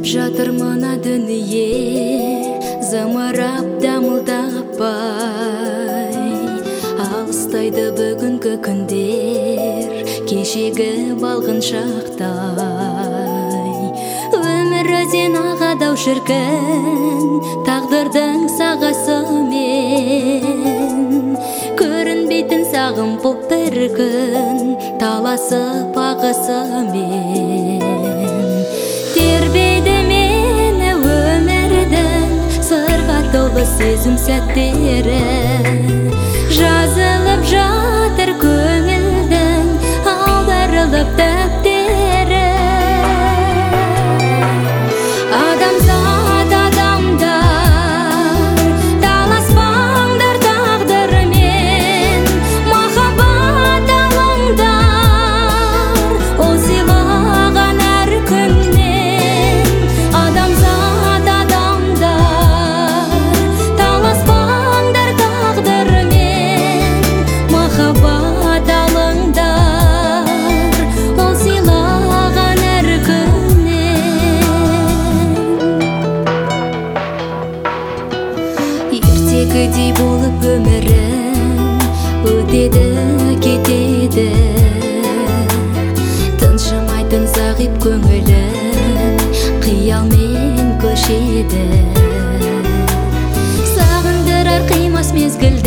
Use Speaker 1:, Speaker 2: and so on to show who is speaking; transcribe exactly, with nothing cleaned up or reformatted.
Speaker 1: жатыр мына дүние зымырап дамылдаппай, алыстайды бүгінгі күндер кешегі балғын шақтай. Өмір өзен ағадау шіркін тағдырдың сағасымен, көрінбейтін сағым боп бір күн таласып ағысымен. Тербейді мені өмірдің сырға толы сезім сәттері, жазылып жатыр көңілдің аударылып дәптері. Адамзат адамдар таласпаңдар тағдырмен, махаббат алыңдар ол сыйлаған әр күннен. Адамзат адамдар таласпаңдар тағдырмен, махаббат алыңдар ол сыйлаған әр күннен. Ертегідей болып өмірің өтеді кетеді, тыншымайтын зағип көңілің қиялмен көшеді. Сағындырар қимас мезгіл